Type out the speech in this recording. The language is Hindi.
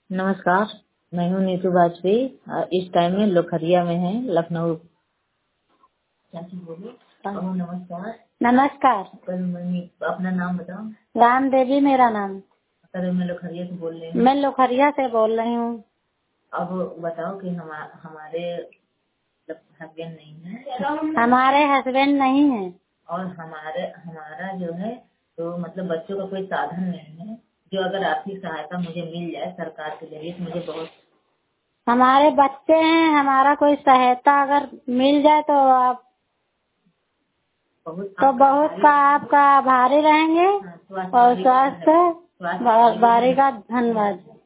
नमस्कार। मैं हूँ नीतू वाजपेयी। इस टाइम में लोखरिया में है, लखनऊ। बोलो। नमस्कार। नमस्कार। अपना नाम बताओ। राम देवी मेरा नाम। सर मैं लोखरिया से बोल रही हूँ। मैं लोखरिया से बोल रही हूँ। अब बताओ कि हमारे हस्बैंड नहीं है। हमारे हस्बैंड नहीं है और हमारा जो है तो मतलब बच्चों का कोई साधन नहीं है। जो अगर आर्थिक सहायता मुझे मिल जाए सरकार के जरिए तो मुझे हमारे बच्चे हैं, हमारा कोई सहायता अगर मिल जाए तो आप बहुत का आपका आभारी रहेंगे। और स्वास्थ्य बारी का धन्यवाद।